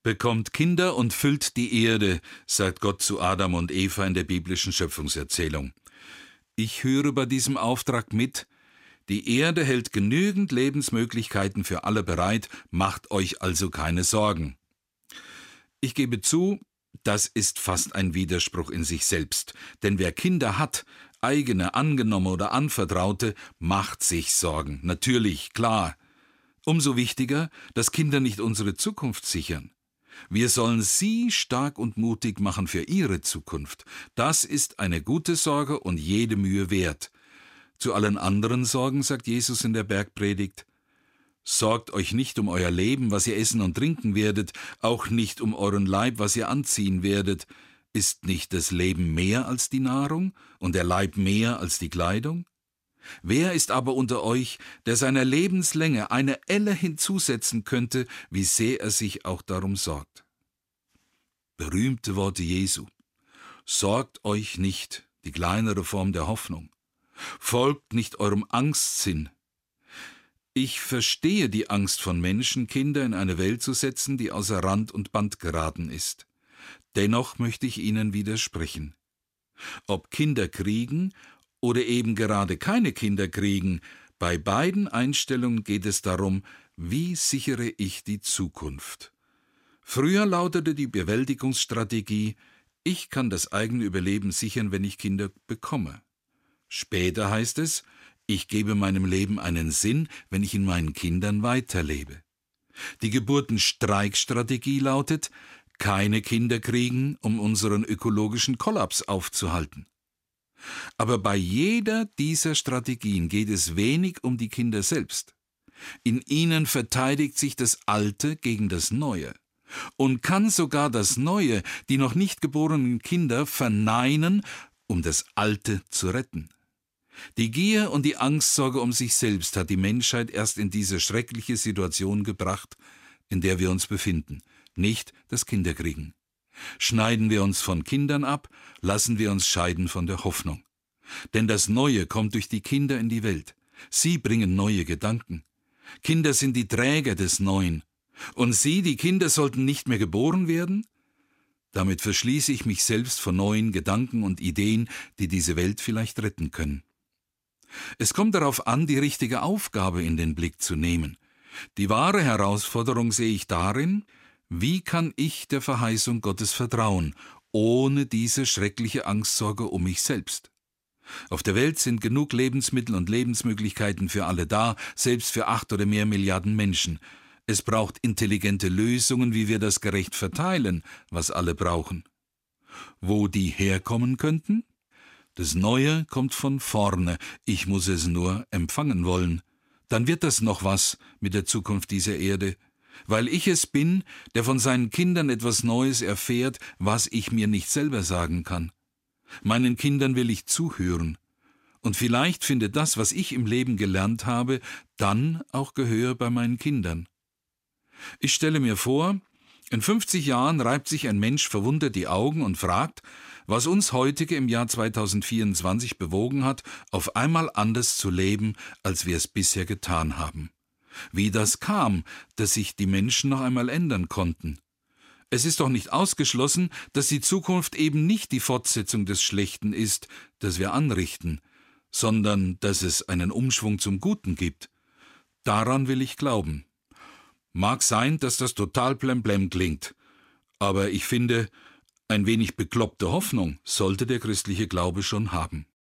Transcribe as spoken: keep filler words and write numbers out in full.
Bekommt Kinder und füllt die Erde, sagt Gott zu Adam und Eva in der biblischen Schöpfungserzählung. Ich höre bei diesem Auftrag mit: Die Erde hält genügend Lebensmöglichkeiten für alle bereit, macht euch also keine Sorgen. Ich gebe zu, das ist fast ein Widerspruch in sich selbst, denn wer Kinder hat, eigene, angenommene oder anvertraute, macht sich Sorgen. Natürlich, klar. Umso wichtiger, dass Kinder nicht unsere Zukunft sichern. Wir sollen sie stark und mutig machen für ihre Zukunft. Das ist eine gute Sorge und jede Mühe wert. Zu allen anderen Sorgen sagt Jesus in der Bergpredigt: Sorgt euch nicht um euer Leben, was ihr essen und trinken werdet, auch nicht um euren Leib, was ihr anziehen werdet. Ist nicht das Leben mehr als die Nahrung und der Leib mehr als die Kleidung? Wer ist aber unter euch, der seiner Lebenslänge eine Elle hinzusetzen könnte, wie sehr er sich auch darum sorgt? Berühmte Worte Jesu. Sorgt euch nicht, die kleinere Form der Hoffnung. Folgt nicht eurem Angstsinn. Ich verstehe die Angst von Menschen, Kinder in eine Welt zu setzen, die außer Rand und Band geraten ist. Dennoch möchte ich Ihnen widersprechen. Ob Kinder kriegen oder eben gerade keine Kinder kriegen, bei beiden Einstellungen geht es darum, wie sichere ich die Zukunft. Früher lautete die Bewältigungsstrategie: Ich kann das eigene Überleben sichern, wenn ich Kinder bekomme. Später heißt es: Ich gebe meinem Leben einen Sinn, wenn ich in meinen Kindern weiterlebe. Die Geburtenstreikstrategie lautet: Keine Kinder kriegen, um unseren ökologischen Kollaps aufzuhalten. Aber bei jeder dieser Strategien geht es wenig um die Kinder selbst. In ihnen verteidigt sich das Alte gegen das Neue und kann sogar das Neue, die noch nicht geborenen Kinder, verneinen, um das Alte zu retten. Die Gier und die Angstsorge um sich selbst hat die Menschheit erst in diese schreckliche Situation gebracht, in der wir uns befinden, nicht das Kinderkriegen. Schneiden wir uns von Kindern ab, lassen wir uns scheiden von der Hoffnung. Denn das Neue kommt durch die Kinder in die Welt. Sie bringen neue Gedanken. Kinder sind die Träger des Neuen. Und Sie, die Kinder, sollten nicht mehr geboren werden? Damit verschließe ich mich selbst vor neuen Gedanken und Ideen, die diese Welt vielleicht retten können. Es kommt darauf an, die richtige Aufgabe in den Blick zu nehmen. Die wahre Herausforderung sehe ich darin: Wie kann ich der Verheißung Gottes vertrauen, ohne diese schreckliche Angstsorge um mich selbst? Auf der Welt sind genug Lebensmittel und Lebensmöglichkeiten für alle da, selbst für acht oder mehr Milliarden Menschen. Es braucht intelligente Lösungen, wie wir das gerecht verteilen, was alle brauchen. Wo die herkommen könnten? Das Neue kommt von vorne, ich muss es nur empfangen wollen. Dann wird das noch was mit der Zukunft dieser Erde, weil ich es bin, der von seinen Kindern etwas Neues erfährt, was ich mir nicht selber sagen kann. Meinen Kindern will ich zuhören. Und vielleicht findet das, was ich im Leben gelernt habe, dann auch Gehör bei meinen Kindern. Ich stelle mir vor, in fünfzig Jahren reibt sich ein Mensch verwundert die Augen und fragt, was uns heutige im Jahr zweitausendvierundzwanzig bewogen hat, auf einmal anders zu leben, als wir es bisher getan haben. Wie das kam, dass sich die Menschen noch einmal ändern konnten. Es ist doch nicht ausgeschlossen, dass die Zukunft eben nicht die Fortsetzung des Schlechten ist, das wir anrichten, sondern dass es einen Umschwung zum Guten gibt. Daran will ich glauben. Mag sein, dass das total blemblem klingt, aber ich finde, ein wenig bekloppte Hoffnung sollte der christliche Glaube schon haben.